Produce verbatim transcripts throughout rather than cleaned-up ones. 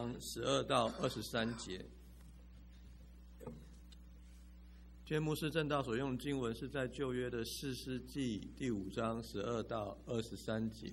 章十二到二十三节。今天牧师正道所用的经文是在旧约的士师记第五章十二到二十三节。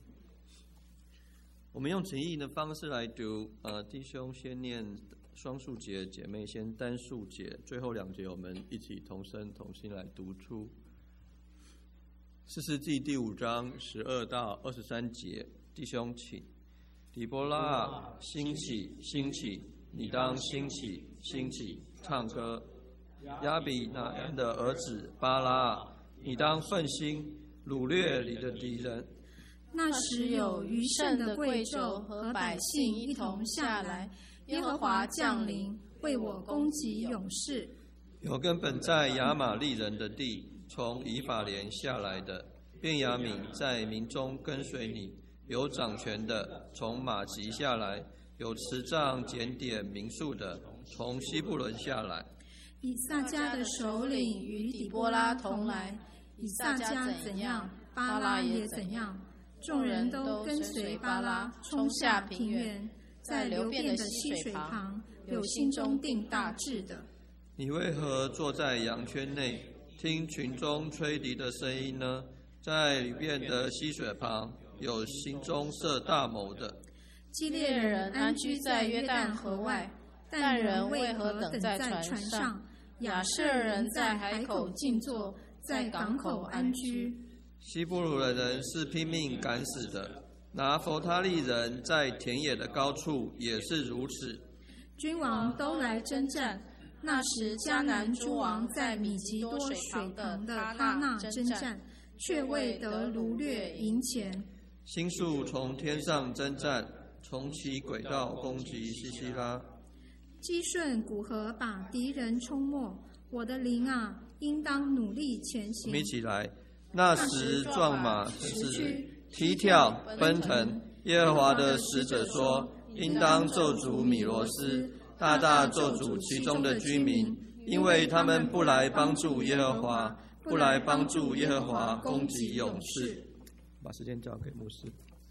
我们用情义的方式来读，呃，弟兄先念双数节，姐妹先单数节，最后两节我们一起同声同心来读出。士师记第五章十二到二十三节，弟兄请。底波拉，兴起，兴起，你当兴起，兴起，唱歌。亚比拿恩的儿子巴拉，你当奋心，掳掠你的敌人。 那时有余剩的贵胄和百姓一同下来，耶和华降临，为我攻击勇士。 有根本在亚玛利人的地，从以法莲下来的，便雅悯在民中跟随你。有掌权的从马吉下来，有持杖检点民数的从西布伦下来。 以萨迦的首领与底波拉同来，以萨迦怎样，巴拉也怎样。众人都跟随巴拉冲下平原，在流便的溪水旁，有心中定大志的。 你为何坐在羊圈内，听群中吹笛的声音呢？在流便的溪水旁，有心中设大谋的。 基列人安居在约旦河外，但人为何等在船上？亚设人在海口静坐，在港口安居。 西布鲁的人是拼命赶死的，拿弗他利人在田野的高处也是如此。 君王都来征战。那时迦南诸王在米吉多水旁的他那征战，却未得掳掠银钱。 星宿从天上征战，从其轨道攻击西西拉。 基顺古河把敌人冲没，我的灵啊，应当努力前行。 我们一起来。那时壮马驰去，踢跳奔腾。耶和华的使者说：应当咒诅米罗斯，大大咒诅其中的居民，因为他们不来帮助耶和华，不来帮助耶和华攻击勇士。把时间交给牧师。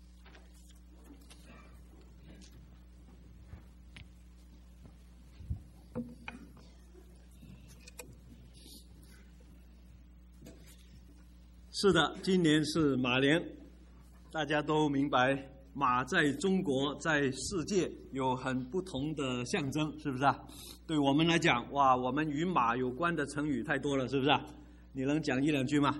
是的，今年是马年，大家都明白，马在中国在世界有很不同的象征，是不是啊？对我们来讲，哇，我们与马有关的成语太多了，是不是啊？你能讲一两句吗？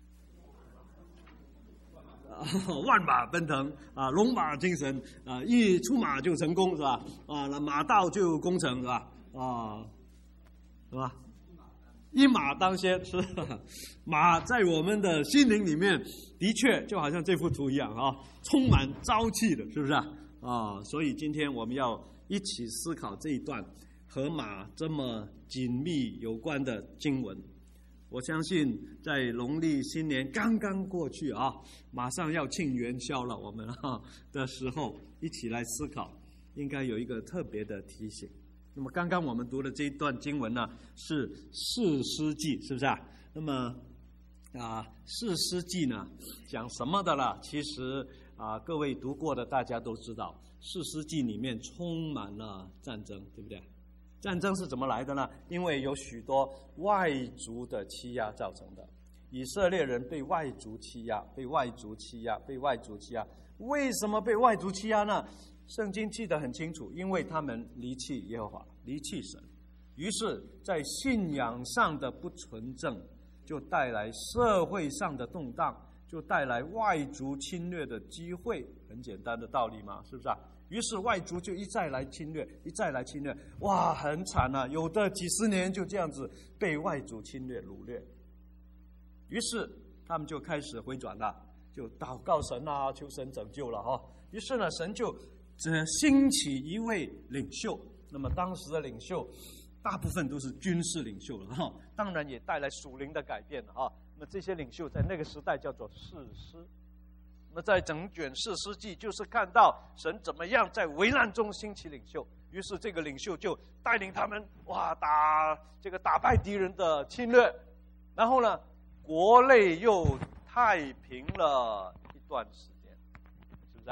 万马奔腾啊，龙马精神啊，一出马就成功，是吧？啊，那马到就功成，是吧？啊，是吧？一马当先，是吧？马在我们的心灵里面，的确就好像这幅图一样啊，充满朝气的，是不是啊？啊，所以今天我们要一起思考这一段和马这么紧密有关的经文。我相信在农历新年刚刚过去啊，马上要庆元宵了，我们啊的时候一起来思考，应该有一个特别的提醒。那么刚刚我们读的这一段经文呢，是士师记，是不是啊？那么啊，士师记呢讲什么的了？其实啊，各位读过的大家都知道，士师记里面充满了战争，对不对？战争是怎么来的呢？因为有许多外族的欺压造成的。以色列人被外族欺压，被外族欺压，被外族欺压。为什么被外族欺压呢？圣经记得很清楚，因为他们离弃耶和华，离弃神，于是在信仰上的不纯正，就带来社会上的动荡，就带来外族侵略的机会。很简单的道理嘛，是不是啊？于是外族就一再来侵略，一再来侵略，哇，很惨啊！有的几十年就这样子被外族侵略掳掠。于是他们就开始回转了，就祷告神啊，求神拯救了哈。于是呢，神就这兴起一位领袖。那么当时的领袖大部分都是军事领袖了哈，当然也带来属灵的改变了哈。那么这些领袖在那个时代叫做士师。那么在整卷士师记就是看到神怎么样在危难中兴起领袖，于是这个领袖就带领他们哇打这个打败敌人的侵略，然后呢国内又太平了一段时间，是不是啊？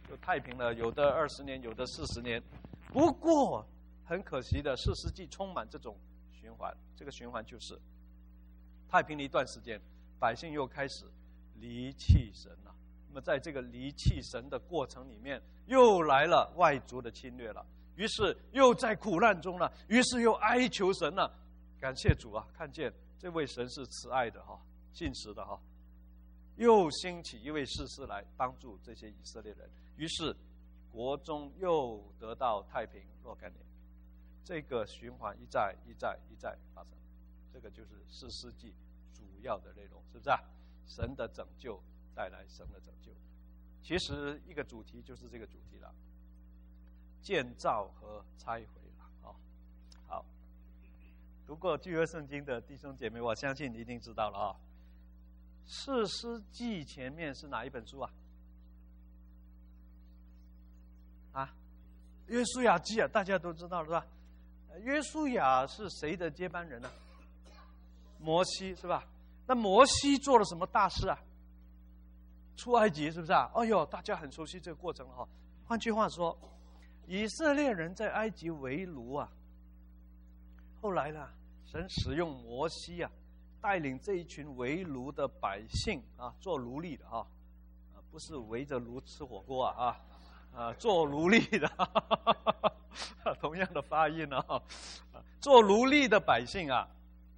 就太平了，有的二十年，有的四十年。不过很可惜的，士师记充满这种循环，这个循环就是太平了一段时间，百姓又开始离弃神了。那么在这个离弃神的过程里面，又来了外族的侵略了，于是又在苦难中了，于是又哀求神了。感谢主啊，看见这位神是慈爱的哈，信实的哈，又兴起一位士师来帮助这些以色列人，于是国中又得到太平若干年。这个循环一再一再一再发生，这个就是士师记主要的内容，是不是啊？神的拯救带来神的拯救，其实一个主题就是这个主题了，建造和拆毁了啊。好，读过旧约圣经的弟兄姐妹，我相信你一定知道了啊。士师记前面是哪一本书啊？啊，约书亚记啊，大家都知道了是吧？约书亚是谁的接班人呢、啊？摩西是吧？那摩西做了什么大事啊？出埃及是不是啊？哎呦，大家很熟悉这个过程了哈。换句话说，以色列人在埃及为奴啊，后来呢，神使用摩西啊，带领这一群为奴的百姓啊，做奴隶的哈，啊，不是围着炉吃火锅啊啊。啊，做奴隶的，哈哈哈哈同样的发音啊，做奴隶的百姓啊，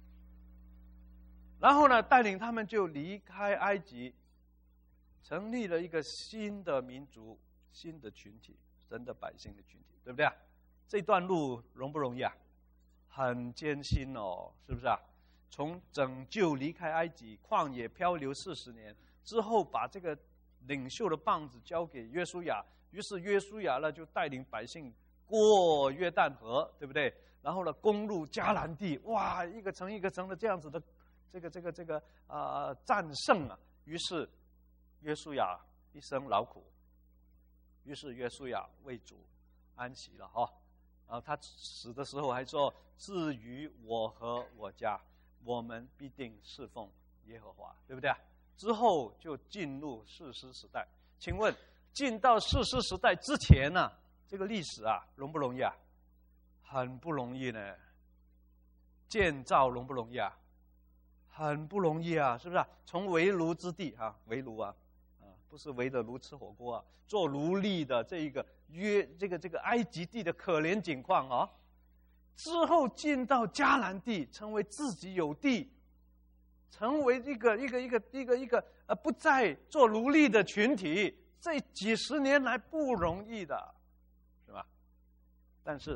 然后呢，带领他们就离开埃及，成立了一个新的民族、新的群体，神的百姓的群体，对不对啊？这段路容不容易啊？很艰辛哦，是不是啊？从拯救离开埃及，旷野漂流四十年之后，把这个领袖的棒子交给约书亚。于是约书亚呢就带领百姓过约旦河，对不对？然后呢攻入迦南地，哇，一个城一个城的这样子的这个这个这个啊、呃、战胜啊。于是约书亚一生劳苦，于是约书亚为主安息了哈。然后他死的时候还说：“至于我和我家，我们必定侍奉耶和华，对不对？”之后就进入士师时代。请问？进到士师时代之前呢、啊，这个历史啊，容不容易啊？很不容易呢。建造容不容易啊？很不容易啊，是不是、啊？从为奴之地啊，为奴啊，啊，不是围着炉吃火锅啊，做奴隶的这一个约这个这个埃及地的可怜境况啊，之后进到迦南地，成为自己有地，成为一个一个一个一个一个呃不再做奴隶的群体。这几十年来不容易的，是吧？但是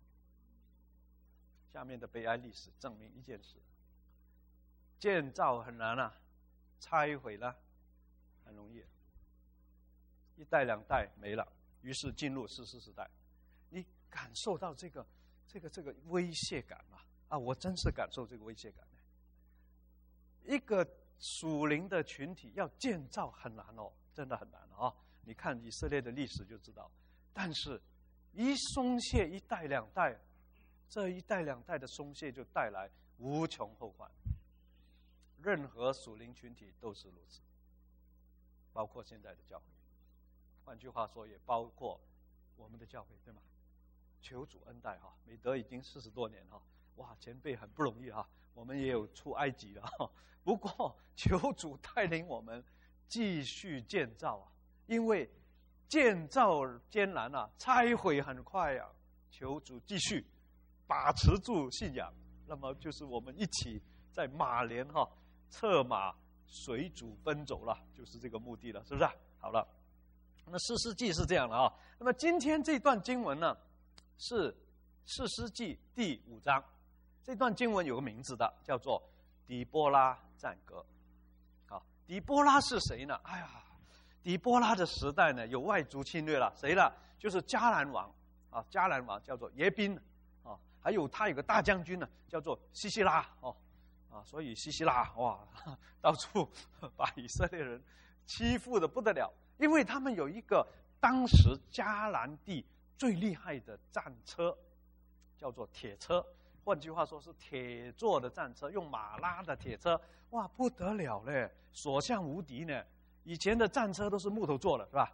下面的悲哀历史证明一件事：建造很难啊，拆毁了很容易。一代两代没了，于是进入士师时代。你感受到这个这个这个威胁感吗？啊，我真是感受这个威胁感。一个属灵的群体要建造很难哦。真的很难啊！你看以色列的历史就知道。但是，一松懈一代两代，这一代两代的松懈就带来无穷后患。任何属灵群体都是如此，包括现在的教会。换句话说，也包括我们的教会，对吗？求主恩待哈，美德已经四十多年哈，哇，前辈很不容易哈，我们也有出埃及了哈。不过，求主带领我们。继续建造啊，因为建造艰难啊，拆毁很快啊。求主继续把持住信仰，那么就是我们一起在马年哈策马随主奔走了，就是这个目的了，是不是？好了，那士师记是这样的啊。那么今天这段经文呢，是士师记第五章。这段经文有个名字的，叫做底波拉战歌。底波拉是谁呢？哎呀，底波拉的时代呢，有外族侵略了，谁了？就是迦南王啊，迦南王叫做耶宾啊，还有他有个大将军呢，叫做西西拉哦啊，所以西西拉哇，到处把以色列人欺负的不得了，因为他们有一个当时迦南地最厉害的战车，叫做铁车。换句话说，是铁做的战车，用马拉的铁车，哇，不得了嘞，所向无敌呢。以前的战车都是木头做的，是吧？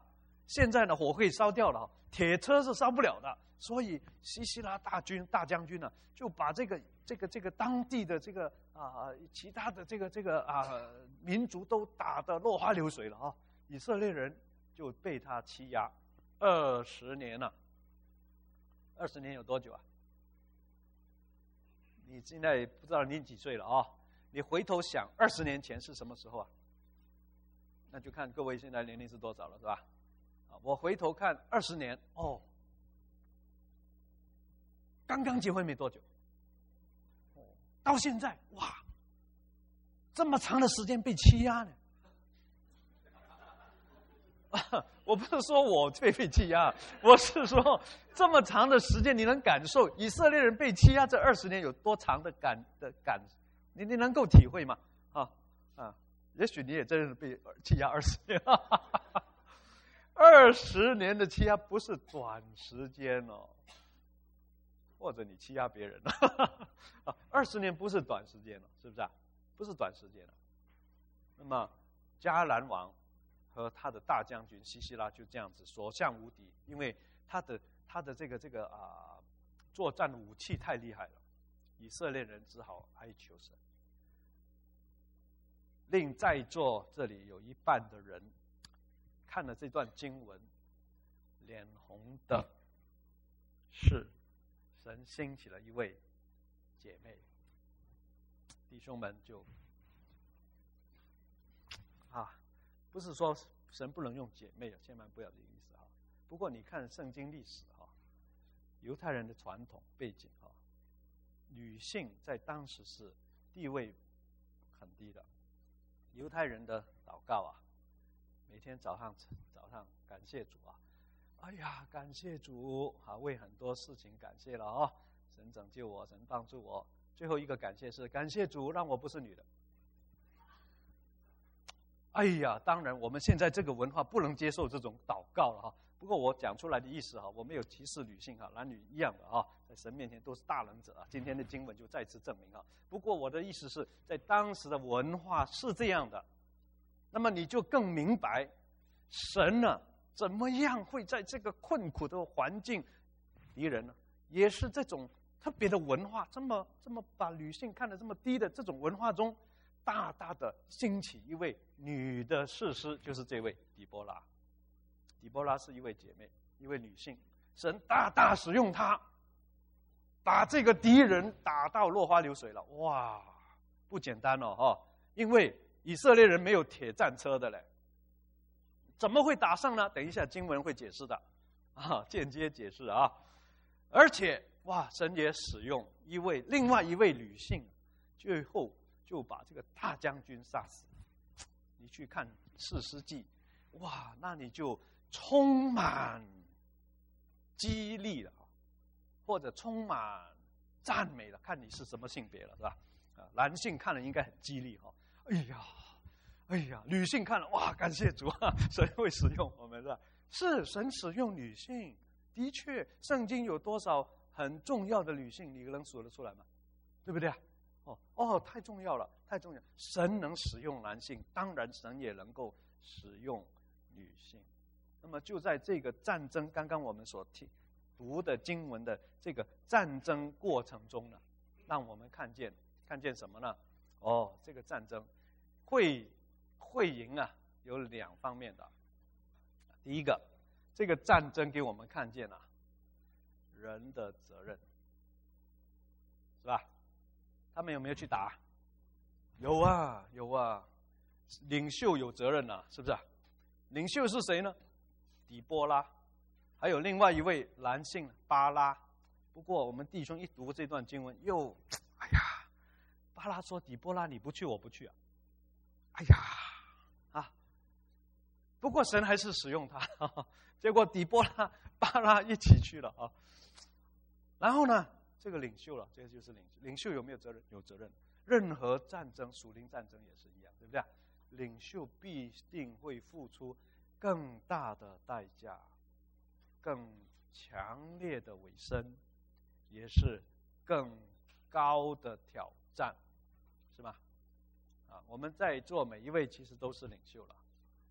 现在呢火可以烧掉了，铁车是烧不了的。所以西西拉大军大将军呢，就把这个这个这个当地的这个啊其他的这个这个啊民族都打得落花流水了啊！以色列人就被他欺压二十年了。二十年有多久啊？你现在不知道你几岁了啊？你回头想，二十年前是什么时候啊？那就看各位现在年龄是多少了，是吧？啊，我回头看二十年，哦。刚刚结婚没多久，到现在哇，这么长的时间被欺压呢？我不是说我被被欺压，我是说这么长的时间，你能感受以色列人被欺压这二十年有多长的感的感，你你能够体会吗？啊啊，也许你也真是被欺压二十年，二十年的欺压不是短时间哦。或者你欺压别人了，二十年不是短时间了，是不是啊？不是短时间了。那么迦南王和他的大将军西西拉就这样子所向无敌，因为他的他的这个这个啊作战武器太厉害了，以色列人只好哀求神。令在座这里有一半的人看了这段经文，脸红的是。神兴起了一位姐妹，弟兄们就啊，不是说神不能用姐妹啊，千万不要这个意思哈。不过你看圣经历史哈，犹太人的传统背景哈，女性在当时是地位很低的。犹太人的祷告啊，每天早上早上感谢主啊。哎呀，感谢主啊！为很多事情感谢了啊！神拯救我，神帮助我。最后一个感谢是感谢主，让我不是女的。哎呀，当然我们现在这个文化不能接受这种祷告了哈。不过我讲出来的意思哈，我没有歧视女性哈，男女一样的哈，在神面前都是大能者啊。今天的经文就再次证明哈。不过我的意思是在当时的文化是这样的，那么你就更明白神呢。怎么样会在这个困苦的环境，敌人呢，也是这种特别的文化，这么这么把女性看得这么低的这种文化中，大大的兴起一位女的士师，就是这位底波拉。底波拉是一位姐妹，一位女性，神大大使用她，把这个敌人打到落花流水了。哇，不简单哦哈！因为以色列人没有铁战车的嘞。怎么会打胜呢？等一下经文会解释的，啊，间接解释啊。而且哇，神也使用一位另外一位女性，最后就把这个大将军杀死。你去看士师记，哇，那你就充满激励了，或者充满赞美了，看你是什么性别了，是吧？啊，男性看了应该很激励哈。哎呀。哎呀，女性看了哇，感谢主啊！神会使用我们的，是神使用女性，的确，圣经有多少很重要的女性，你能数得出来吗？对不对啊？哦哦，太重要了，太重要！神能使用男性，当然神也能够使用女性。那么就在这个战争，刚刚我们所听读的经文的这个战争过程中呢，让我们看见看见什么呢？哦，这个战争会。会赢啊，有两方面的。第一个，这个战争给我们看见啊，人的责任，是吧？他们有没有去打？有啊，有啊，领袖有责任啊，是不是？领袖是谁呢？底波拉，还有另外一位男性巴拉。不过我们弟兄一读这段经文，又，哎呀，巴拉说：“底波拉，你不去，我不去啊。”哎呀。啊！不过神还是使用他，呵呵结果底波拉、巴拉一起去了啊。然后呢，这个领袖了，这个就是领袖。领袖有没有责任？有责任。任何战争，属灵战争也是一样，对不对？领袖必定会付出更大的代价，更强烈的委身，也是更高的挑战，是吧？啊，我们在座每一位其实都是领袖了，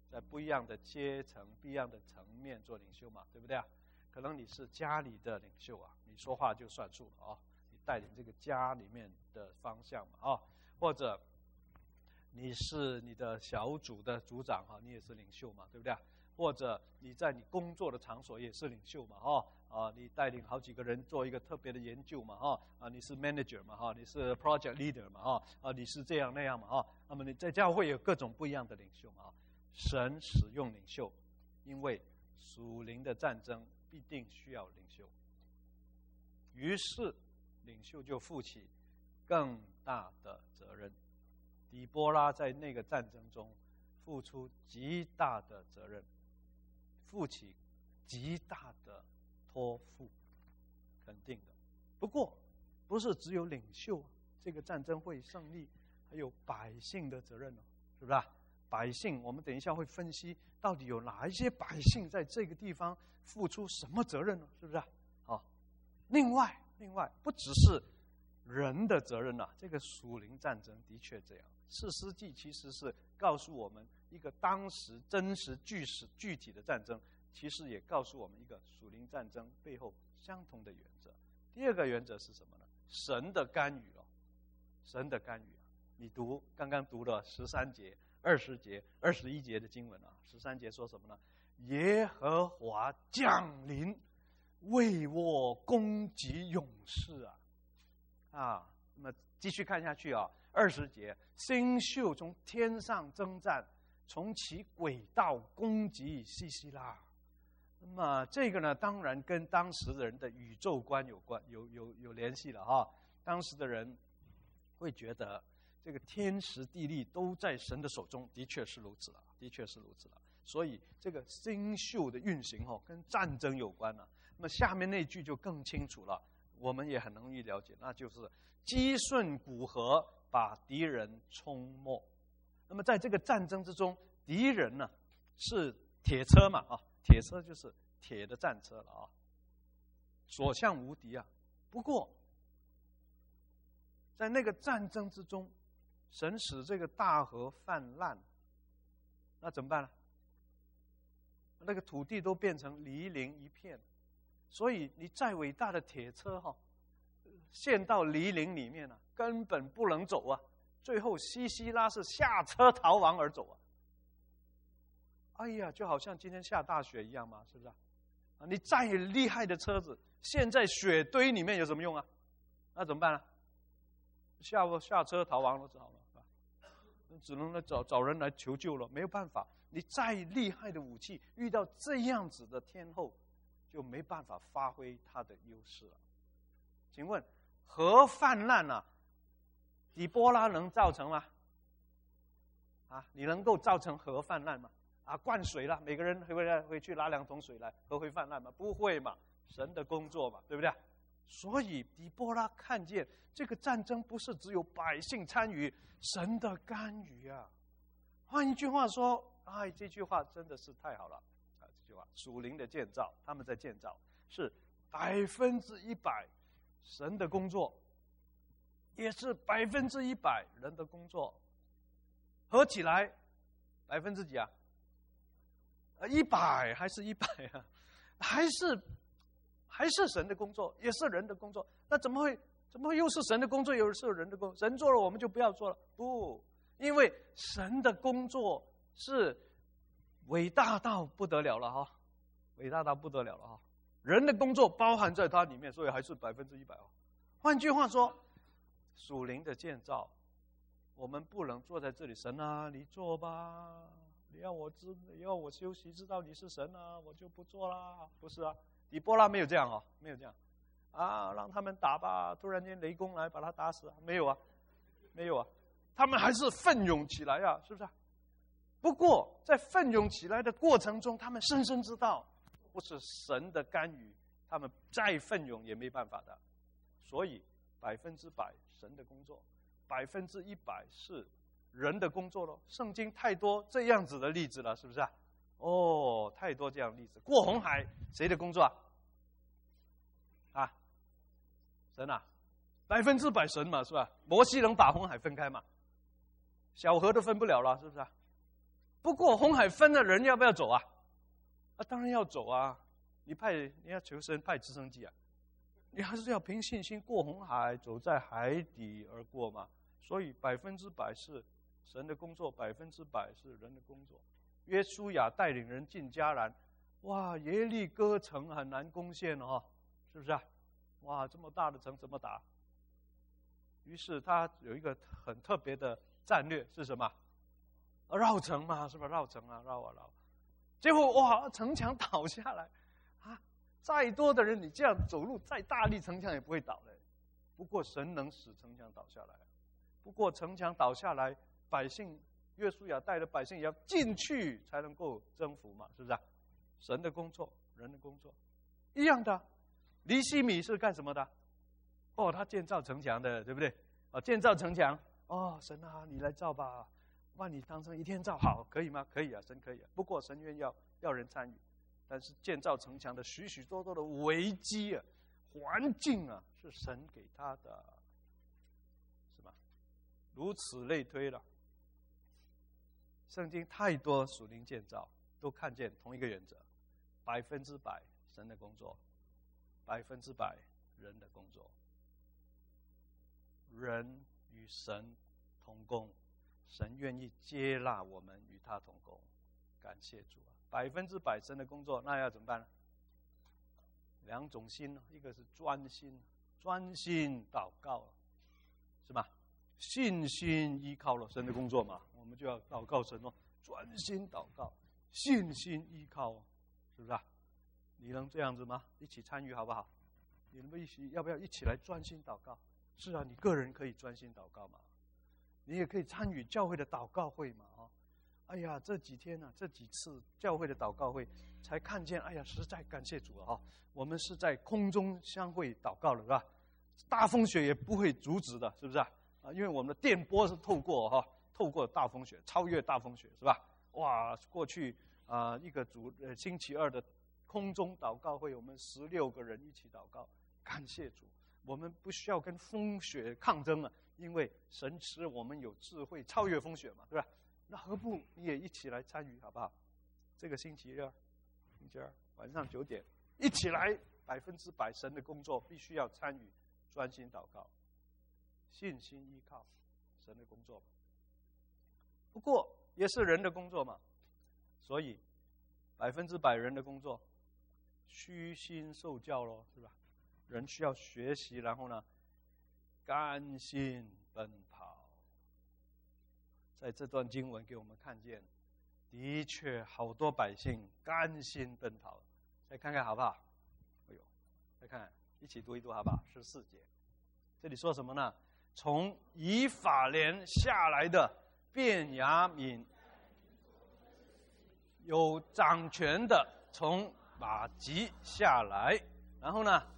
在不一样的阶层、不一样的层面做领袖嘛，对不对啊？可能你是家里的领袖啊，你说话就算数了啊，你带领这个家里面的方向嘛啊，或者你是你的小组的组长哈，你也是领袖嘛，对不对？或者你在你工作的场所也是领袖嘛，哈啊，你带领好几个人做一个特别的研究嘛，哈啊，你是 manager 嘛，哈，你是 project leader 嘛，哈啊，你是这样那样嘛，哈，那么你在教会有各种不一样的领袖嘛，神使用领袖，因为属灵的战争必定需要领袖，于是领袖就负起更大的责任。底波拉在那个战争中付出极大的责任，负起极大的托付，肯定的。不过，不是只有领袖这个战争会胜利，还有百姓的责任哦，是不是啊？百姓，我们等一下会分析到底有哪一些百姓在这个地方付出什么责任呢？是不是啊？好，另外，另外不只是人的责任啊，这个属灵战争的确这样。士师记其实是告诉我们一个当时真实具实具体的战争，其实也告诉我们一个属灵战争背后相同的原则。第二个原则是什么呢？神的干预哦，神的干预啊！你读刚刚读了十三节、二十节、二十一节的经文啊，十三节说什么呢？耶和华降临，为我攻击勇士啊！啊，那么继续看下去啊。二十节，星宿从天上征战，从其轨道攻击西西拉。那么这个呢，当然跟当时的人的宇宙观有关，有有有联系了哈。当时的人会觉得，这个天时地利都在神的手中，的确是如此了，的确是如此了。所以这个星宿的运行哦，跟战争有关了。那么下面那句就更清楚了，我们也很容易了解，那就是激顺古河，把敌人冲没。那么在这个战争之中，敌人呢是铁车嘛啊，铁车就是铁的战车了啊，所向无敌啊。不过在那个战争之中，神使这个大河泛滥，那怎么办呢？那个土地都变成泥泞一片，所以你再伟大的铁车哈、哦，陷到泥泞里面啊，根本不能走啊。最后西西拉是下车逃亡而走啊。哎呀，就好像今天下大雪一样嘛，是不是啊？啊，你再厉害的车子，陷在雪堆里面有什么用啊？那怎么办呢？下下车逃亡了，只好了，只能来找找人来求救了，没有办法。你再厉害的武器，遇到这样子的天候，就没办法发挥它的优势了。请问河泛滥啊，底波拉能造成吗？啊，你能够造成河泛滥吗？啊，灌水了，每个人会不会回去拿两桶水来，河会泛滥吗？不会嘛，神的工作嘛，对不对？所以底波拉看见这个战争不是只有百姓参与，神的干预啊。换一句话说，哎，这句话真的是太好了啊！这句话，属灵的建造，他们在建造是百分之一百神的工作，也是百分之一百人的工作，合起来百分之几啊？呃，一百还是一百啊？还是还是神的工作，也是人的工作？那怎么会怎么会又是神的工作，又是人的工作？神做了，我们就不要做了？不，因为神的工作是伟大到不得了了哈，伟大到不得了了哈。人的工作包含在它里面，所以还是百分之一百哦。换句话说，属灵的建造，我们不能坐在这里，神啊，你做吧。你要我知，你要我休息，知道你是神啊，我就不做啦。不是啊，底波拉没有这样哦，没有这样啊，让他们打吧。突然间雷公来把他打死啊？没有啊，没有啊，他们还是奋勇起来啊，是不是啊？不过在奋勇起来的过程中，他们深深知道，不是神的干预，他们再奋勇也没办法的。所以百分之百神的工作，百分之一百是人的工作咯。圣经太多这样子的例子了，是不是啊？哦，太多这样的例子。过红海谁的工作啊？啊，神啊，百分之百神嘛，是吧？摩西能把红海分开嘛？小河都分不了了，是不是啊？ 不过红海分了，人要不要走啊？啊，当然要走啊！你派你要求神派直升机啊，你还是要凭信心过红海，走在海底而过嘛。所以百分之百是神的工作，百分之百是人的工作。约书亚带领人进迦南，哇，耶利哥城很难攻陷哦，是不是啊？哇，这么大的城怎么打？于是他有一个很特别的战略是什么？绕城嘛，是吧？绕城啊，绕啊绕。结果哇，城墙倒下来啊！再多的人，你这样走路再大力，城墙也不会倒的。不过神能使城墙倒下来。不过城墙倒下来，百姓约书亚带着百姓也要进去才能够征服嘛，是不是啊？神的工作，人的工作，一样的。尼希米是干什么的？哦，他建造城墙的，对不对？哦，建造城墙。哦，神啊，你来造吧，万里长城一天造好，可以吗？可以啊，神可以啊。不过神愿要要人参与，但是建造城墙的许许多多的危机啊、环境啊，是神给他的，是吧？如此类推了。圣经太多属灵建造，都看见同一个原则：百分之百神的工作，百分之百人的工作。人与神同工，神愿意接纳我们与他同工，感谢主啊！百分之百神的工作，那要怎么办呢？两种心，一个是专心，专心祷告，是吧？信心依靠了神的工作嘛，我们就要祷告神哦，专心祷告，信心依靠，是不是啊？你能这样子吗？一起参与好不好？你们一起要不要一起来专心祷告？是啊，你个人可以专心祷告嘛，你也可以参与教会的祷告会嘛，哦，哎呀，这几天啊，这几次教会的祷告会，才看见，哎呀，实在感谢主了哈，我们是在空中相会祷告了，是吧？大风雪也不会阻止的，是不是啊？啊，因为我们的电波是透过哈，透过大风雪，超越大风雪，是吧？哇，过去啊、呃，一个主呃星期二的空中祷告会，我们十六个人一起祷告，感谢主。我们不需要跟风雪抗争了，因为神使我们有智慧，超越风雪嘛，对吧？那何不你也一起来参与，好不好？这个星期二，星期二晚上九点，一起来，百分之百神的工作必须要参与，专心祷告，信心依靠神的工作。不过也是人的工作嘛，所以百分之百人的工作，虚心受教咯，是吧？人需要学习，然后呢，甘心奔跑。在这段经文给我们看见，的确好多百姓甘心奔跑。再看看好不好？哎呦，再看看，一起读一读好不好？十四节，这里说什么呢？从以法莲下来的便雅悯，有掌权的从马吉下来，然后呢？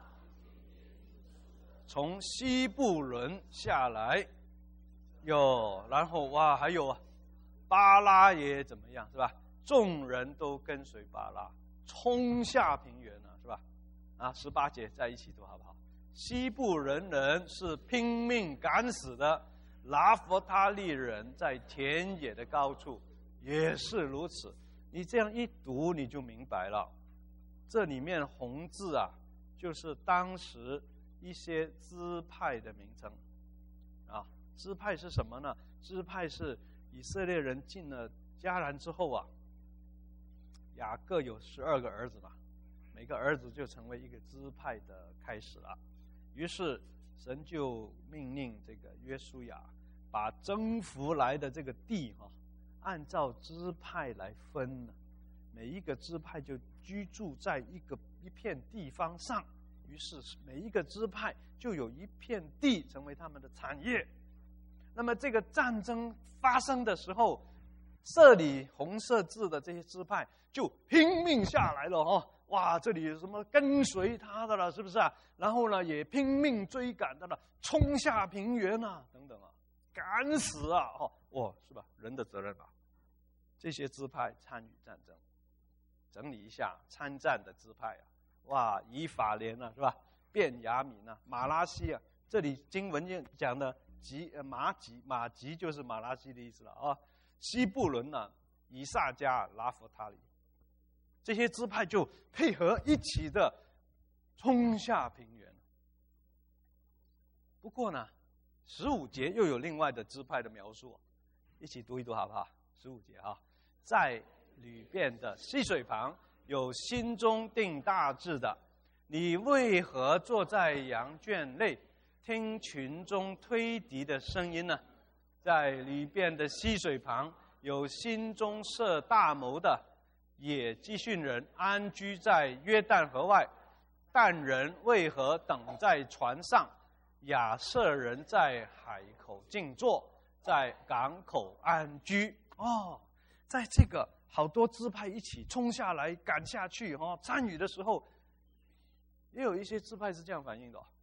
从西布伦下来，有，然后哇，还有巴拉也怎么样，是吧？众人都跟随巴拉，冲下平原了，是吧？啊，十八节在一起读好不好？西布伦人是拼命赶死的，拿弗他利人在田野的高处也是如此。你这样一读，你就明白了，这里面红字啊，就是当时一些支派的名称啊。支派是什么呢？支派是以色列人进了迦南之后啊，雅各有十二个儿子嘛，每个儿子就成为一个支派的开始了。于是神就命令这个约书亚把征服来的这个地哈、啊，按照支派来分，每一个支派就居住在一个一片地方上。于是每一个支派就有一片地成为他们的产业。那么这个战争发生的时候，这里红色字的这些支派就拼命下来了哦，哇，这里有什么跟随他的了，是不是啊？然后呢，也拼命追赶的了，冲下平原啊，等等啊，赶死啊，哦，哦，是吧？人的责任吧。这些支派参与战争，整理一下参战的支派啊。哇，以法莲啊，是吧？便雅悯啊，马拉西啊，这里经文讲的吉马吉马吉就是马拉西的意思了啊。西布伦啊， 以萨迦、拉弗他利，这些支派就配合一起的冲下平原。不过呢，十五节又有另外的支派的描述，一起读一读好不好？十五节啊，在吕遍的溪水旁，有心中定大志的，你为何坐在羊圈内，听群中推笛的声音呢？在吕遍的溪水旁，有心中设大谋的，也基训人安居在约旦河外。但人为何等在船上？亚设人在海口静坐，在港口安居。哦，在这个好多支派一起冲下来赶下去哦，参与的时候，也有一些支派是这样反应的、哦。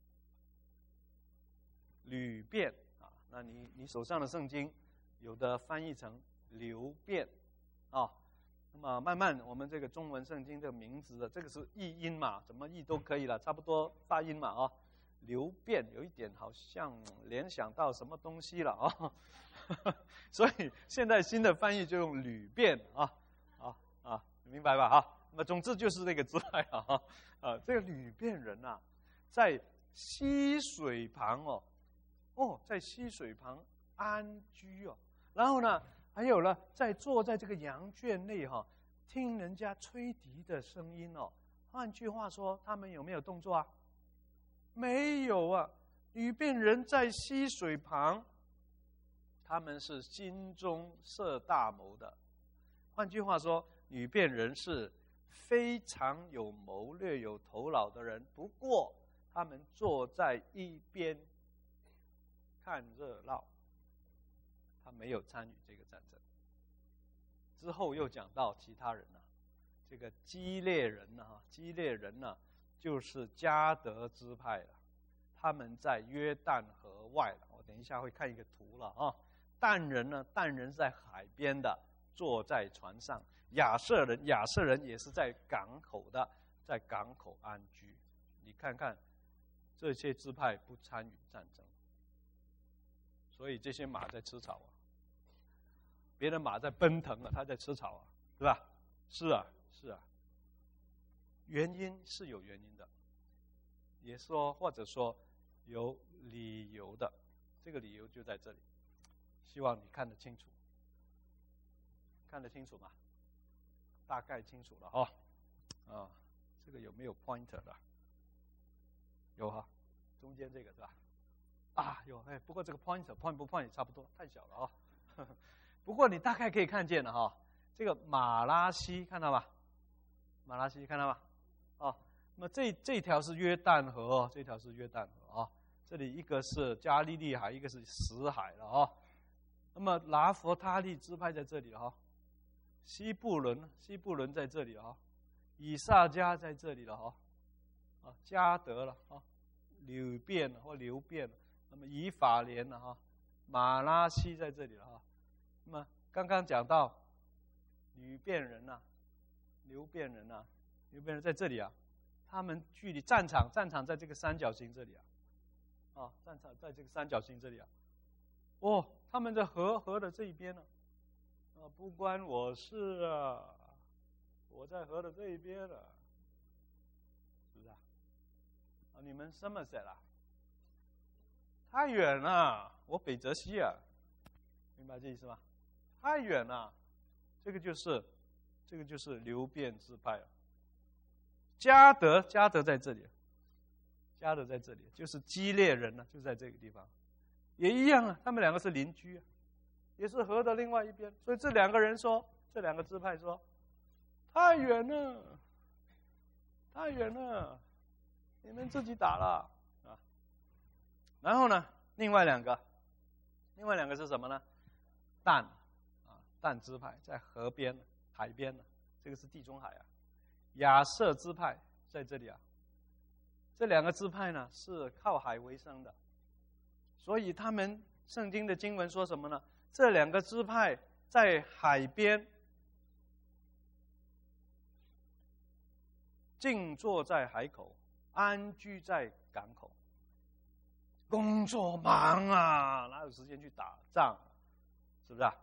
吕遍啊，那你你手上的圣经有的翻译成流变啊、哦，那么慢慢我们这个中文圣经这个名字的这个是译音嘛，怎么译都可以了，差不多发音嘛啊、哦。流变有一点好像联想到什么东西了啊、哦，所以现在新的翻译就用吕遍啊啊啊，明白吧啊？那么总之就是这个支派啊啊，这个吕遍人啊，在溪水旁哦哦，在溪水旁安居哦，然后呢，还有呢，在坐在这个羊圈内哈、哦，听人家吹笛的声音哦。换句话说，他们有没有动作啊？没有啊，吕遍人在溪水旁，他们是心中设大谋的。换句话说，吕遍人是非常有谋略、有头脑的人。不过，他们坐在一边看热闹，他没有参与这个战争。之后又讲到其他人啊，这个基列人呢、啊，基列人呢、啊。就是迦得支派了，他们在约旦河外了。我等一下会看一个图了啊。但人呢，但人在海边的，坐在船上。亚设人，亚设人也是在港口的，在港口安居。你看看，这些支派不参与战争，所以这些马在吃草啊。别的马在奔腾啊，它在吃草啊，对吧？是啊，是啊。原因是有原因的，也说或者说有理由的，这个理由就在这里，希望你看得清楚，看得清楚吗？大概清楚了哦。啊，这个有没有 pointer 的？有哈，中间这个是吧？啊，有哎，不过这个 pointer point 不 point 也差不多，太小了啊、哦。不过你大概可以看见了哈、哦，这个马拉西看到吧？马拉西看到吧？哦，那么这这条是约旦河哦，这条是约旦河啊、哦。这里一个是加利利海，一个是死海了啊、哦。那么拿弗他利支派在这里了哈、哦，西布伦西布伦在这里了哈、哦，以萨迦在这里了哈、哦，啊迦得了哈、哦，流变或流变了，那么以法莲了哈，马拉西在这里了哈、哦。那么刚刚讲到吕遍人呐、啊，流变人呐、啊。有没有人在这里啊？他们距离战场，战场在这个三角形这里啊，啊，战场在这个三角形这里啊。哦，他们在河河的这一边呢、啊，啊，不关我事啊，我在河的这一边了、啊，是不是啊？啊，你们什么在啦？太远了，我北泽西啊，明白这意思吗？太远了，这个就是，这个就是流变支派啊。迦得，迦得在这里，迦得在这里，就是基列人呢、啊，就在这个地方，也一样啊，他们两个是邻居、啊，也是河的另外一边，所以这两个人说，这两个支派说，太远了，太远了，你们自己打了啊。然后呢，另外两个，另外两个是什么呢？但啊，但支派在河边、海边呢，这个是地中海啊。亚设支派在这里啊，这两个支派呢是靠海为生的，所以他们圣经的经文说什么呢？这两个支派在海边静坐在海口，安居在港口。工作忙啊，哪有时间去打仗？是不是啊？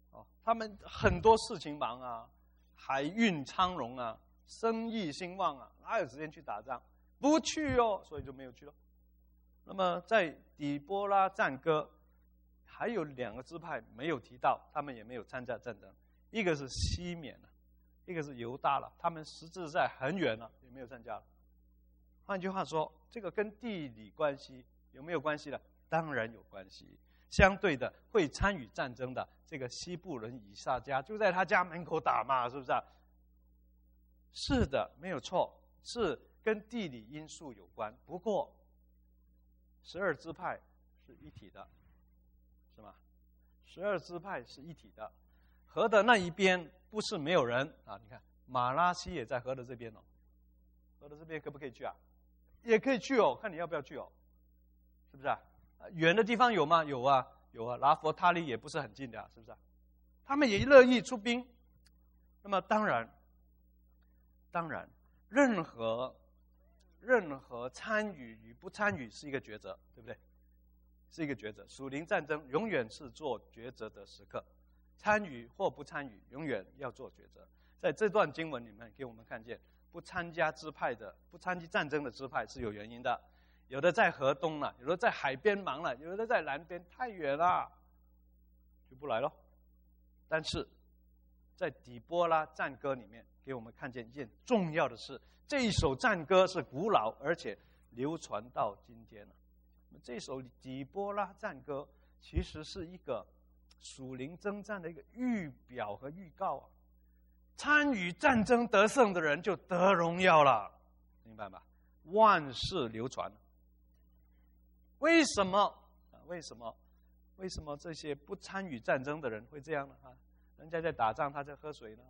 哦，他们很多事情忙啊，海运昌隆啊，生意兴旺啊，哪有时间去打仗？不去哦，所以就没有去了。那么在底波拉战歌还有两个支派没有提到，他们也没有参加战争，一个是西缅了，一个是犹大了，他们实质在很远了，也没有参加了。换句话说，这个跟地理关系有没有关系呢？当然有关系。相对的，会参与战争的这个西布伦以撒家就在他家门口打嘛，是不是啊？是的，没有错，是跟地理因素有关。不过，十二支派是一体的，是吗？十二支派是一体的，河的那一边不是没有人啊！你看，马拉西也在河的这边哦，河的这边可不可以去啊？也可以去哦，看你要不要去哦，是不是啊？远的地方有吗？有啊，有啊。拿佛他利也不是很近的、啊，是不是、啊？他们也乐意出兵。那么当然，当然，任何任何参与与不参与是一个抉择，对不对？是一个抉择。属灵战争永远是做抉择的时刻，参与或不参与，永远要做抉择。在这段经文里面，给我们看见，不参加支派的、不参与战争的支派是有原因的。有的在河东了，有的在海边忙了，有的在南边，太远了，就不来了。但是，在底波拉战歌里面，给我们看见一件重要的事：这一首战歌是古老，而且流传到今天了。这首底波拉战歌其实是一个属灵征战的一个预表和预告啊。参与战争得胜的人就得荣耀了，明白吗？万世流传。为什么？为什么？为什么这些不参与战争的人会这样呢？啊，人家在打仗，他在喝水呢。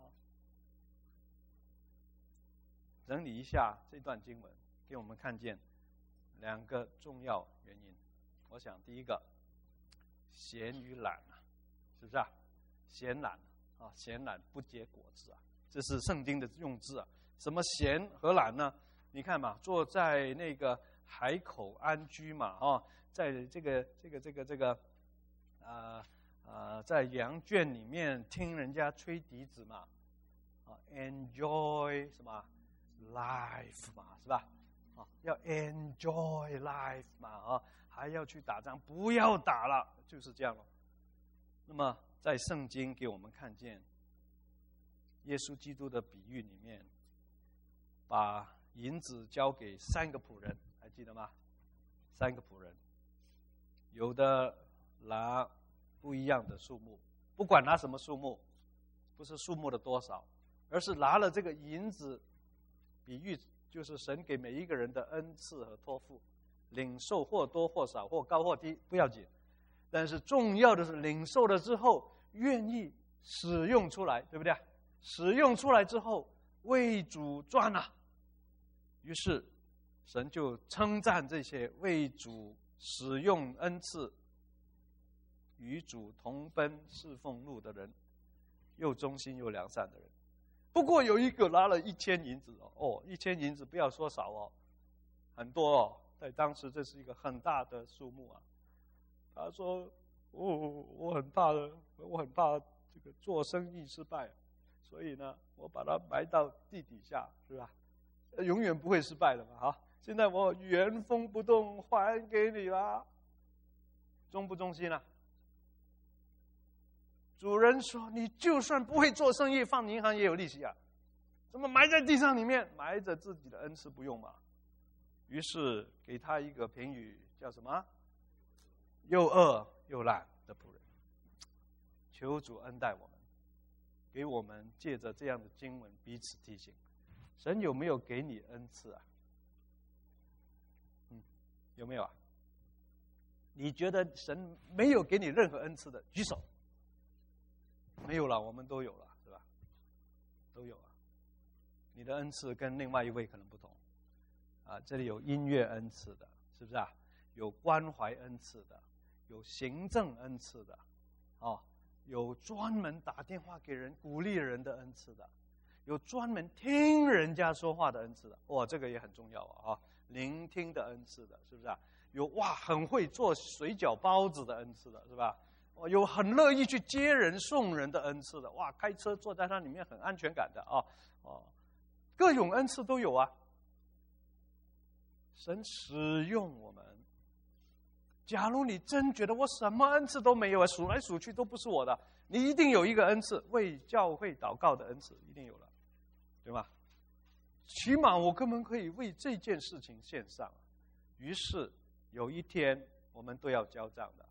整理一下这段经文，给我们看见两个重要原因。我想第一个，闲与懒啊，是不是啊？闲懒啊，闲懒不结果子啊，这是圣经的用字啊。什么闲和懒呢？你看嘛，坐在那个海口安居嘛，哦，在这个这个这个这个，啊、呃、啊、呃，在羊圈里面听人家吹笛子嘛，啊 ，enjoy 什么 life 嘛，是吧？啊，要 enjoy life 嘛，啊，还要去打仗，不要打了，就是这样了。那么在圣经给我们看见，耶稣基督的比喻里面，把银子交给三个仆人，还记得吗？三个仆人，有的拿不一样的数目，不管拿什么数目，不是数目的多少，而是拿了这个银子，比喻就是神给每一个人的恩赐和托付，领受或多或少，或高或低不要紧，但是重要的是领受了之后愿意使用出来，对不对？使用出来之后为主赚啊，于是神就称赞这些为主使用恩赐与主同奔侍奉路的人，又忠心又良善的人。不过有一个拿了一千银子哦，哦，一千银子不要说少哦，很多哦，在当时这是一个很大的数目啊。他说：“哦，我很怕的，我很怕这个做生意失败，所以呢，我把它埋到地底下，是吧？永远不会失败的嘛，哈！现在我原封不动还给你啦，忠不忠心啊？”主人说：“你就算不会做生意，放银行也有利息啊，怎么埋在地上里面，埋着自己的恩赐不用嘛？”于是给他一个评语，叫什么？又恶又懒的仆人。求主恩待我们，给我们借着这样的经文彼此提醒：神有没有给你恩赐啊？嗯，有没有啊？你觉得神没有给你任何恩赐的，举手。没有了，我们都有了，是吧？都有啊。你的恩赐跟另外一位可能不同啊。这里有音乐恩赐的，是不是啊？有关怀恩赐的，有行政恩赐的，哦，有专门打电话给人鼓励人的恩赐的，有专门听人家说话的恩赐的。哇，这个也很重要啊！聆听的恩赐的，是不是啊？有哇，很会做水饺包子的恩赐的，是吧？ 有很乐意去接人送人的恩赐的，哇，开车坐在那里面很安全感的啊，哦，各种恩赐都有啊。神使用我们。假如你真觉得我什么恩赐都没有啊，数来数去都不是我的，你一定有一个恩赐，为教会祷告的恩赐一定有了，对吧？起码我根本可以为这件事情献上。于是有一天我们都要交账的。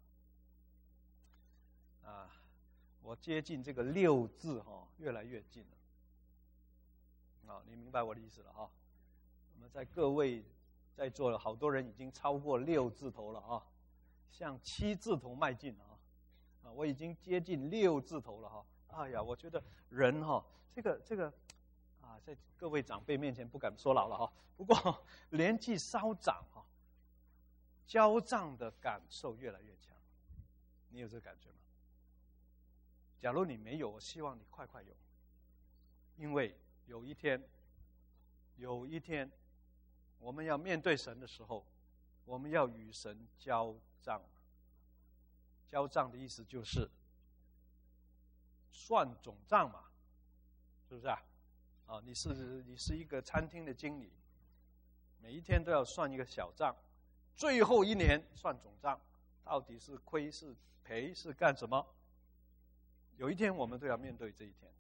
啊，我接近这个六字哈、哦，越来越近了。啊，你明白我的意思了哈？那么在各位在座的好多人已经超过六字头了啊。向七字头迈进啊！啊，我已经接近六字头了哈！哎呀，我觉得人哈，这个这个啊，在各位长辈面前不敢说老了哈。不过年纪稍长哈，交账的感受越来越强。你有这个感觉吗？假如你没有，我希望你快快有，因为有一天，有一天，我们要面对神的时候，我们要与神交账。交账的意思就是算总账嘛，是不是啊？啊，你是你是一个餐厅的经理，每一天都要算一个小账，最后一年算总账，到底是亏是赔是干什么？有一天我们都要面对这一天，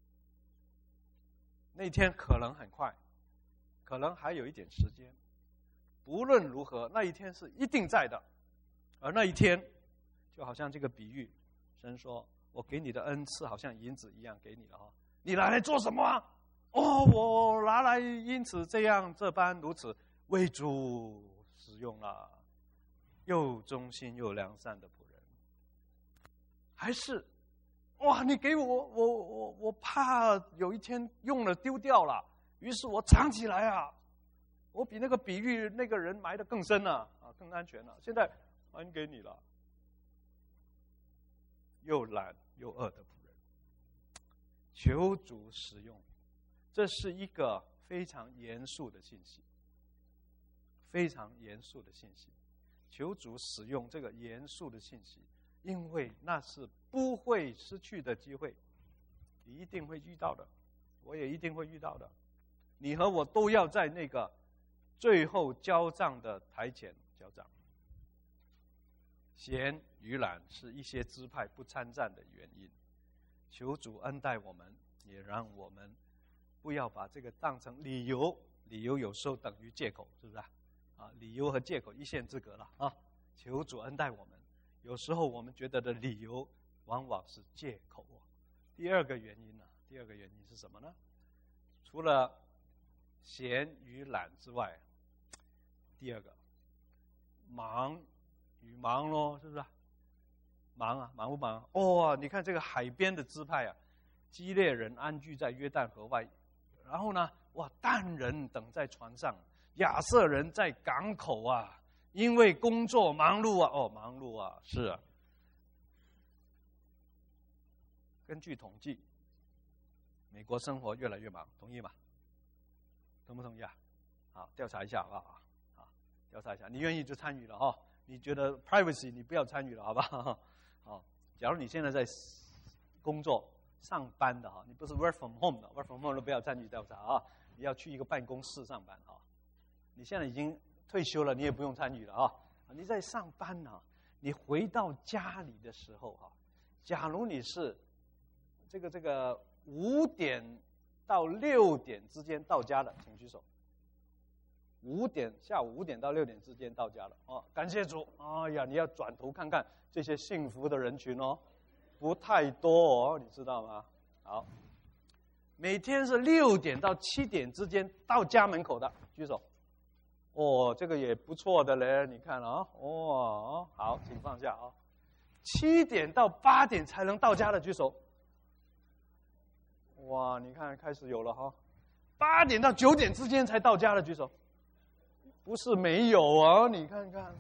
那一天可能很快，可能还有一点时间。不论如何，那一天是一定在的。而那一天，就好像这个比喻，神说：“我给你的恩赐好像银子一样给你了哈，你拿来做什么啊？哦，我拿来因此这样这般如此为主使用了，又忠心又良善的仆人。”还是，哇，你给我，我我我怕有一天用了丢掉了，于是我藏起来啊。我比那个比喻那个人埋得更深了啊，更安全了。现在还给你了，又懒又饿的仆人，求主使用。这是一个非常严肃的信息，非常严肃的信息。求主使用这个严肃的信息，因为那是不会失去的机会，你一定会遇到的，我也一定会遇到的。你和我都要在那个最后交账的台前交账。闲与懒是一些支派不参战的原因。求主恩待我们，也让我们不要把这个当成理由。理由有时候等于借口，是不是啊？啊，理由和借口一线之隔了啊！求主恩待我们。有时候我们觉得的理由，往往是借口。第二个原因呢？第二个原因是什么呢？除了闲与懒之外，第二个，忙与忙咯，是不是？忙啊，忙不忙？哦，你看这个海边的支派啊，基列人安居在约旦河外，然后呢，哇，但人等在船上，亚瑟人在港口啊，因为工作忙碌啊，哦，忙碌啊，是啊。根据统计，美国生活越来越忙，同意吗？同不同意啊？好，调查一下好不好？好，调查一下，你愿意就参与了哈。你觉得 privacy 你不要参与了，好不好？好，假如你现在在工作上班的哈，你不是 work from home 的 ，work from home 都不要参与调查啊。你要去一个办公室上班哈。你现在已经退休了，你也不用参与了啊。你在上班呢，你回到家里的时候哈，假如你是这个这个五点到六点之间到家的，请举手。五点下午五点到六点之间到家了哦，感谢主！哎呀，你要转头看看这些幸福的人群哦，不太多哦，你知道吗？好，每天是六点到七点之间到家门口的，举手。哦，这个也不错的嘞，你看啊，哦，好，请放下啊。七点到八点才能到家的，举手。哇，你看开始有了哈。八点到九点之间才到家的，举手。不是没有啊，你看看，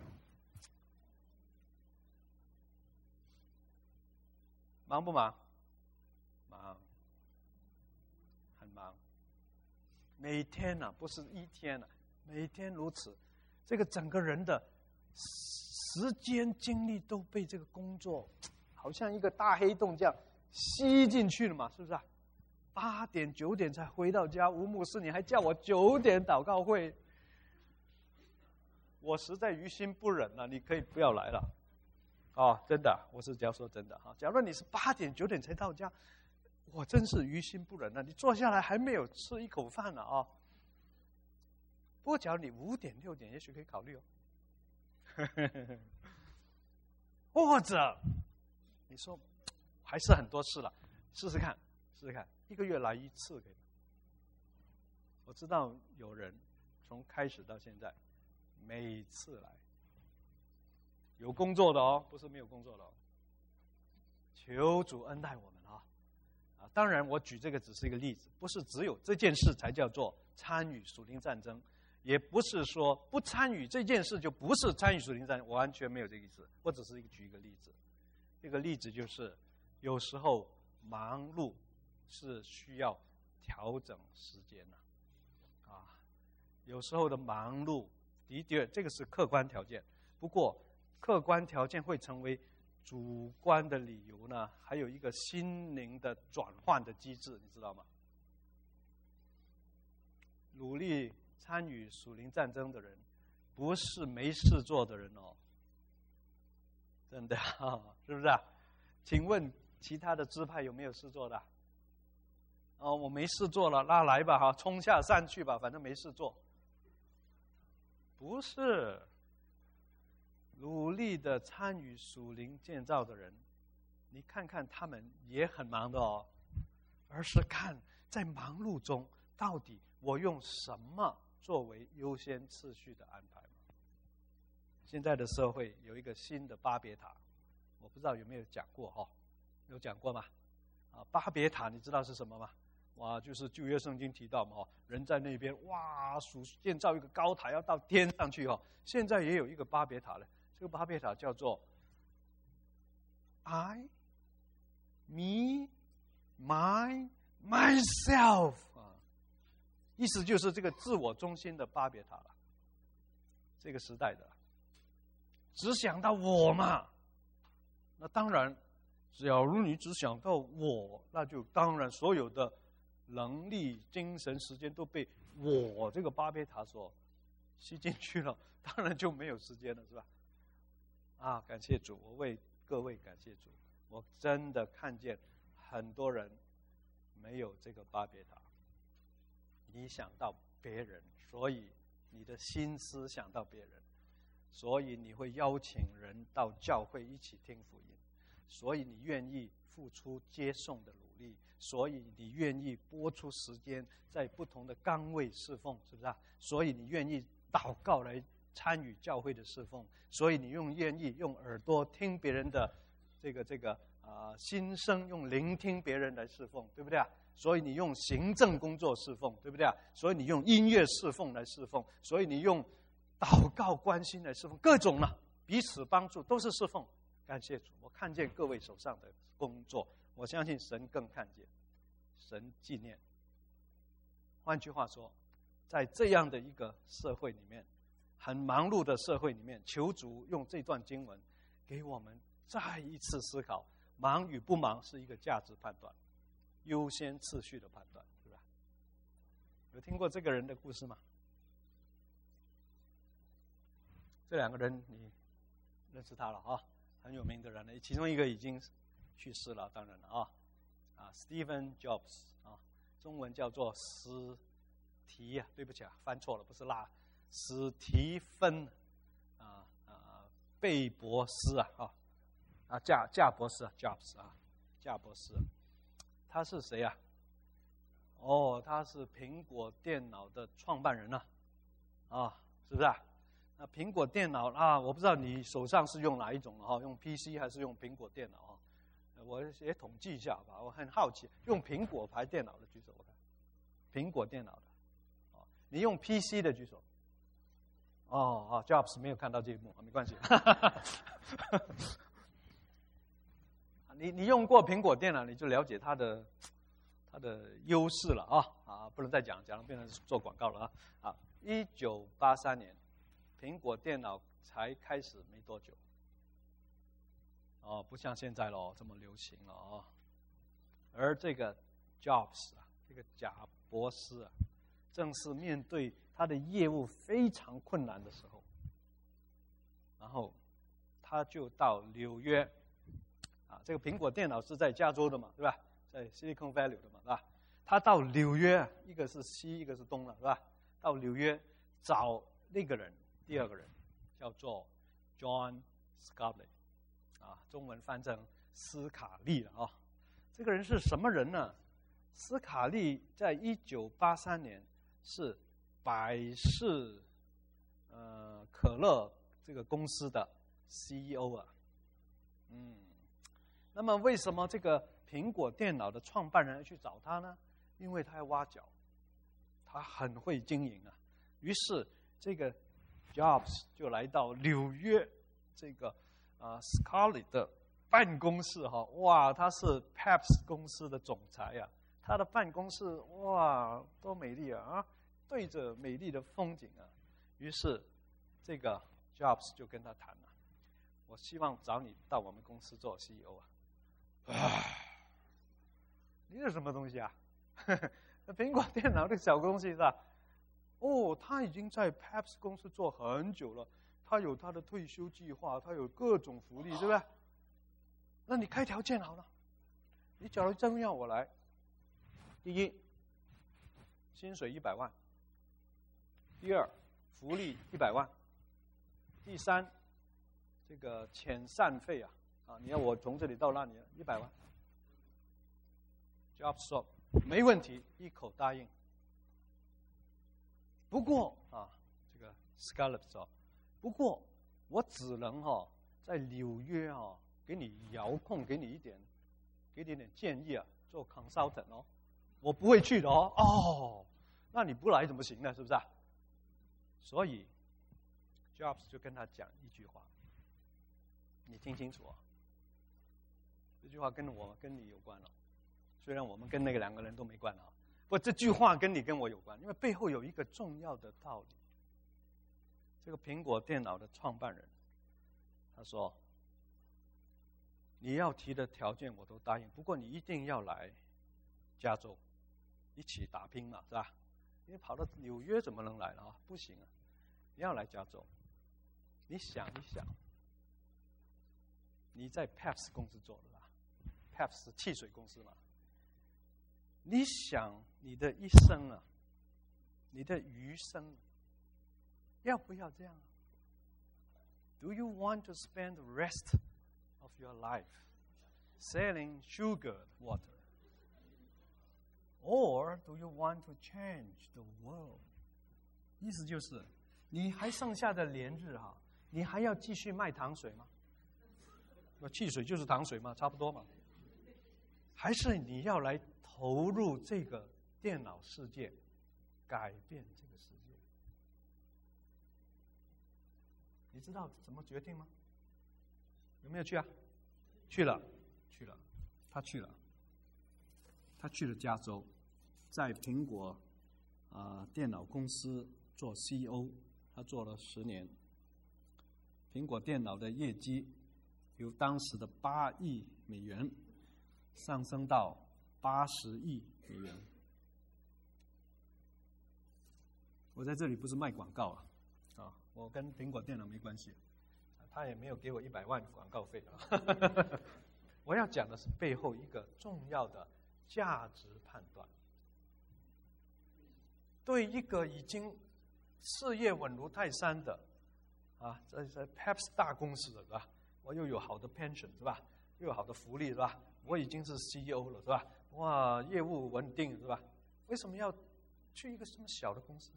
忙不忙？忙，很忙。每天啊，不是一天啊，每天如此。这个整个人的时间精力都被这个工作， 好像一个大黑洞这样吸进去了嘛，是不是啊？八点九点才回到家，吴牧师你还叫我九点祷告会，我实在于心不忍了，你可以不要来了。哦，真的，我是讲说真的哈。假如你是八点九点才到家，我真是于心不忍了。你坐下来还没有吃一口饭呢啊、哦！不过假如你五点六点，也许可以考虑哦。或者你说还是很多事了，试试看，试试看，一个月来一次可以吗？我知道有人从开始到现在每次来，有工作的哦，不是没有工作的哦。求主恩待我们啊！啊，当然我举这个只是一个例子，不是只有这件事才叫做参与属灵战争。也不是说不参与这件事就不是参与属灵战争，我完全没有这个意思。我只是一个举一个例子，这个例子就是有时候忙碌是需要调整时间的啊。有时候的忙碌的确这个是客观条件，不过客观条件会成为主观的理由呢，还有一个心灵的转换的机制，你知道吗？努力参与属灵战争的人，不是没事做的人哦，真的、啊，是不是啊？请问其他的支派有没有事做的？哦，我没事做了，那来吧，哈，冲下山去吧，反正没事做。不是，努力的参与属灵建造的人，你看看他们也很忙的哦，而是看在忙碌中，到底我用什么作为优先次序的安排？现在的社会有一个新的巴别塔，我不知道有没有讲过哈？有讲过吗？啊，巴别塔你知道是什么吗？哇，就是旧约圣经提到嘛，人在那边哇，属建造一个高台要到天上去哦。现在也有一个巴别塔了，这个巴别塔叫做 I, me, my, myself 啊，意思就是这个自我中心的巴别塔了。这个时代的只想到我嘛，那当然，假如你只想到我，那就当然所有的能力、精神、时间都被我这个巴别塔所吸进去了，当然就没有时间了，是吧？啊，感谢主，我为各位感谢主，我真的看见很多人没有这个巴别塔。你想到别人，所以你的心思想到别人，所以你会邀请人到教会一起听福音，所以你愿意付出接送的努力，所以你愿意拨出时间在不同的岗位侍奉，是不是啊？所以你愿意祷告来参与教会的侍奉，所以你用愿意用耳朵听别人的这个这个啊、呃、心声，用聆听别人来侍奉，对不对啊？所以你用行政工作侍奉，对不对啊？所以你用音乐侍奉来侍奉，所以你用祷告关心来侍奉，各种呢彼此帮助都是侍奉。感谢主，我看见各位手上的工作，我相信神更看见，神纪念。换句话说，在这样的一个社会里面，很忙碌的社会里面，求主用这段经文给我们再一次思考，忙与不忙是一个价值判断，优先次序的判断，是吧？有听过这个人的故事吗？这两个人你认识他了啊，很有名的人了，其中一个已经去世了，当然了啊，啊 ，Stephen Jobs 啊，中文叫做史提啊，对不起啊，翻错了，不是拉，史提芬啊啊贝博斯啊啊啊贾贾博士啊 Jobs 啊贾博士，他是谁啊？哦，他是苹果电脑的创办人啊，啊，是不是啊？那苹果电脑啊，我不知道你手上是用哪一种哈，用 P C 还是用苹果电脑啊？我也统计一下吧，我很好奇，用苹果牌电脑的举手，我看，苹果电脑的，哦，你用 P C 的举手。哦哦 ，Jobs 没有看到这一幕，没关系。你你用过苹果电脑，你就了解它的它的优势了啊啊，不能再讲讲了，变成做广告了啊啊！一九八三年。苹果电脑才开始没多久， 哦，不像现在咯这么流行了哦。而这个 Jobs 啊，这个贾伯斯啊，正是面对他的业务非常困难的时候，然后他就到纽约啊，这个苹果电脑是在加州的嘛，对吧？在 Silicon Valley 的嘛，是吧？他到纽约，一个是西，一个是东了，是吧？到纽约找那个人，第二个人叫做 John Scarlett， 啊，中文翻成斯卡利了啊。这个人是什么人呢？斯卡利在一九八三年是百事呃可乐这个公司的 C E O 啊，嗯，那么为什么这个苹果电脑的创办人要去找他呢？因为他要挖角，他很会经营啊。于是这个 Jobs 就来到纽约这个啊 Scarlett 的办公室哈，哇，他是 Pepsi 公司的总裁啊，他的办公室哇多美丽啊啊，对着美丽的风景啊。于是这个 Jobs 就跟他谈了，我希望找你到我们公司做 C E O 啊。啊，你是什么东西啊？苹果电脑这个小东西是吧？哦，他已经在 Pepsi 公司做很久了，他有他的退休计划，他有各种福利，对不对？那你开条件好了，你假如真要我来，第一，薪水一百万；第二，福利一百万；第三，这个遣散费啊，啊，你要我从这里到那里一百万。Jobs 说没问题，一口答应。不过啊，这个 Scarlett 说，不过我只能哈、哦、在纽约哈、哦、给你遥控，给你一点，给你一点建议啊，做 consultant 哦，我不会去的哦。哦，那你不来怎么行呢？是不是啊？所以 Jobs 就跟他讲一句话，你听清楚啊，这句话跟我跟你有关了、哦。虽然我们跟那个两个人都没关啊，不过这句话跟你跟我有关，因为背后有一个重要的道理。这个苹果电脑的创办人，他说：“你要提的条件我都答应，不过你一定要来加州，一起打拼嘛，是吧？因为跑到纽约怎么能来了啊？不行啊！你要来加州，你想一想，你在 Pepsi 公司做的吧 ？Pepsi 是汽水公司嘛。”你想你的一生啊，你的余生，要不要这样 ？Do you want to spend the rest of your life selling sugared water, or do you want to change the world？ 意思就是，你还剩下的连日哈、啊，你还要继续卖糖水吗？那汽水就是糖水嘛，差不多嘛。还是你要来投入这个电脑世界，改变这个世界？你知道怎么决定吗？有没有去啊？去了，去了，他去了，他去了加州，在苹果啊、呃、电脑公司做 C E O， 他做了十年。苹果电脑的业绩由当时的八亿美元上升到八十亿美元。我在这里不是卖广告啊，啊，我跟苹果电脑没关系，他也没有给我一百万广告费啊。我要讲的是背后一个重要的价值判断。对一个已经事业稳如泰山的啊，在在 Pepsi 大公司的是吧？我又有好的 pension 是吧？又有好的福利是吧？我已经是 C E O 了，是吧？哇，业务稳定，是吧？为什么要去一个这么小的公司？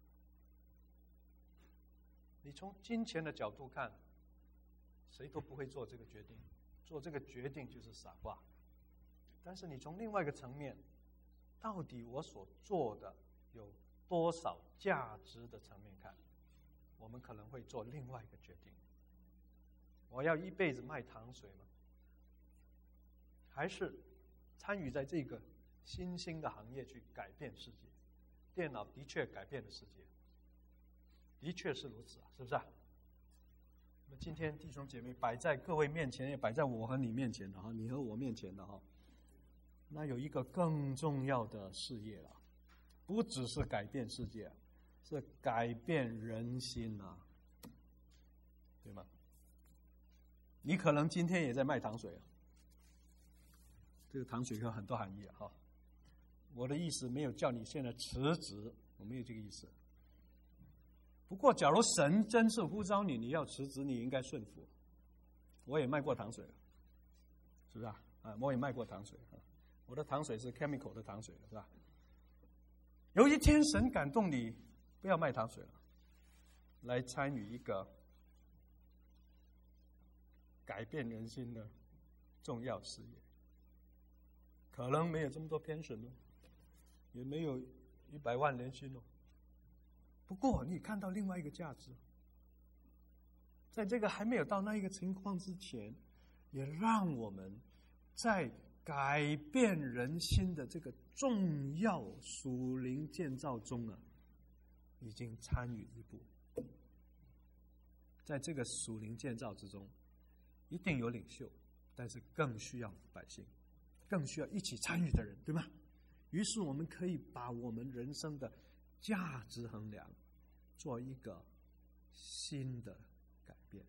你从金钱的角度看，谁都不会做这个决定，做这个决定就是傻瓜。但是你从另外一个层面，到底我所做的有多少价值的层面看，我们可能会做另外一个决定。我要一辈子卖糖水吗？还是参与在这个新兴的行业去改变世界？电脑的确改变了世界，的确是如此啊，是不是啊？那么今天弟兄姐妹摆在各位面前，也摆在我和你面前的哈，你和我面前的哈，那有一个更重要的事业了，不只是改变世界，是改变人心啊，对吗？你可能今天也在卖糖水啊，这个糖水有很多含义啊哈。我的意思没有叫你现在辞职，我没有这个意思。不过，假如神真是呼召你，你要辞职，你应该顺服。我也卖过糖水了，是不是啊？啊，我也卖过糖水啊。我的糖水是 chemical 的糖水，是吧？有一天神感动你，不要卖糖水了，来参与一个改变人心的重要事业。可能没有这么多 pension 哦，也没有一百万年薪哦。不过你看到另外一个价值，在这个还没有到那一个情况之前，也让我们在改变人心的这个重要属灵建造中啊，已经参与一步。在这个属灵建造之中，一定有领袖，但是更需要百姓，更需要一起参与的人，对吗？于是我们可以把我们人生的价值衡量做一个新的改变。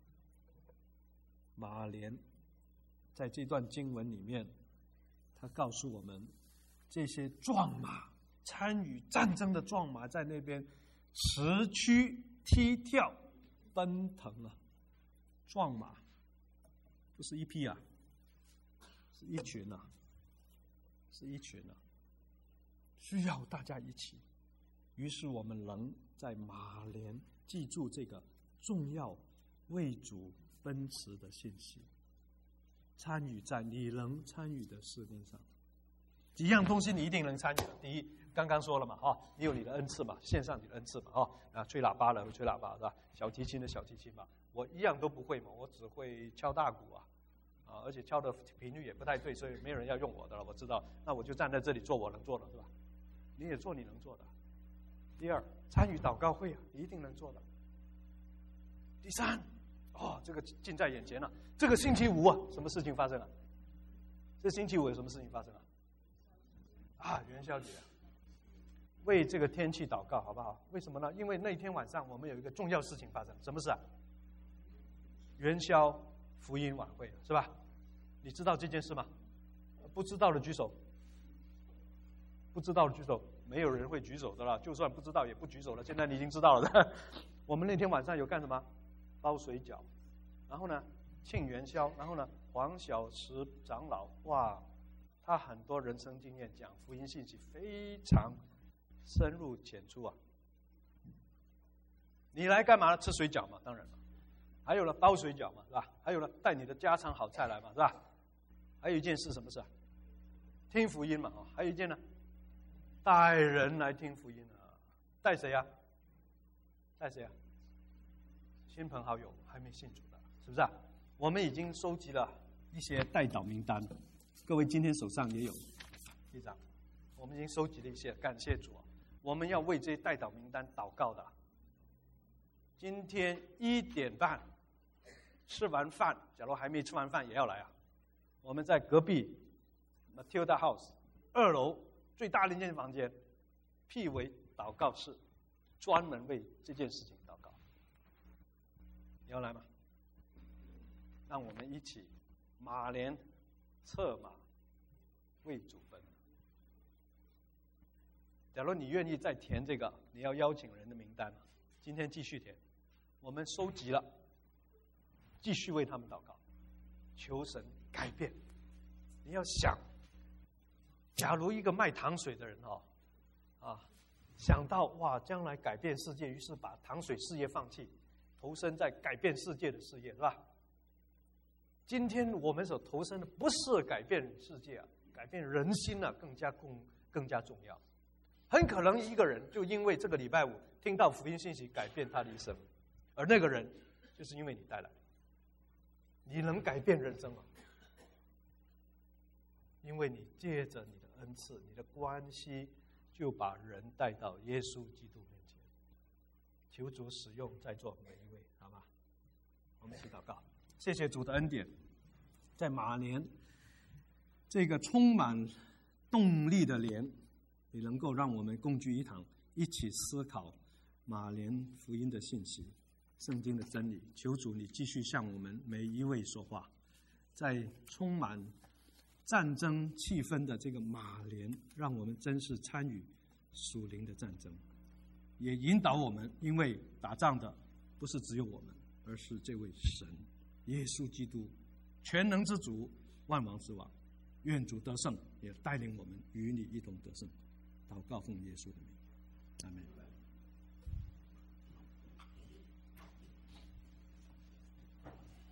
马莲在这段经文里面，他告诉我们，这些壮马参与战争的壮马在那边驰驱踢跳奔腾啊，壮马不是一匹啊，是一群啊，是一群啊，需要大家一起。于是我们能在马莲记住这个重要为主奔驰的信息，参与在你能参与的事工上。几样东西你一定能参与的。第一，刚刚说了嘛，哈，你有你的恩赐嘛，献上你的恩赐嘛，哈，啊，吹喇叭了，吹喇叭是吧？小提琴的小提琴嘛，我一样都不会嘛，我只会敲大鼓啊，啊，而且敲的频率也不太对，所以没有人要用我的了，我知道，那我就站在这里做我能做的，是吧？你也做你能做的。第二，参与祷告会啊，你一定能做的。第三，哦，这个近在眼前了，这个星期五啊，什么事情发生了？这星期五有什么事情发生了？啊，元宵节，为这个天气祷告，好不好？为什么呢？因为那天晚上我们有一个重要事情发生，什么事啊？元宵福音晚会，是吧？你知道这件事吗？不知道的举手。不知道的举手。没有人会举手的了，就算不知道也不举手了。现在你已经知道了。我们那天晚上有干什么？包水饺，然后呢庆元宵，然后呢黄小池长老，哇，他很多人生经验，讲福音信息非常深入浅出啊。你来干嘛呢？吃水饺嘛，当然了。还有呢包水饺嘛，是吧？还有呢带你的家常好菜来嘛，是吧？还有一件事，什么事啊？听福音嘛，还有一件呢，带人来听福音啊。带谁啊？带谁啊？亲朋好友还没信主的，是不是啊？我们已经收集了一些代祷名单，各位今天手上也有一张，我们已经收集了一些，感谢主啊！我们要为这些代祷名单祷告的。今天一点半吃完饭，假如还没吃完饭也要来啊！我们在隔壁 Matilda House 二楼最大的一间房间，辟为祷告室，专门为这件事情祷告。你要来吗？让我们一起马连策马为主奔。假如你愿意再填这个，你要邀请人的名单，今天继续填。我们收集了，继续为他们祷告，求神改变。你要想，假如一个卖糖水的人哦，啊，想到哇，将来改变世界，于是把糖水事业放弃，投身在改变世界的事业，是吧？今天我们所投身的不是改变世界啊，改变人心啊，更加更更加重要。很可能一个人就因为这个礼拜五听到福音信息，改变他的一生，而那个人就是因为你带来的。你能改变人生吗？因为你借着你的恩赐，你的关系，就把人带到耶稣基督面前。求主使用在座每一位，好吗？我们谢谢主的恩典，在马年这个充满动力的年，也能够让我们共聚一堂，一起思考马年福音的信息、圣经的真理。求主你继续向我们每一位说话，在充满战争气氛的这个马年，让我们真是参与属灵的战争，也引导我们，因为打仗的不是只有我们，而是这位神耶稣基督，全能之主，万王之王。愿主得胜，也带领我们与你一同得胜。祷告奉耶稣的名，阿们。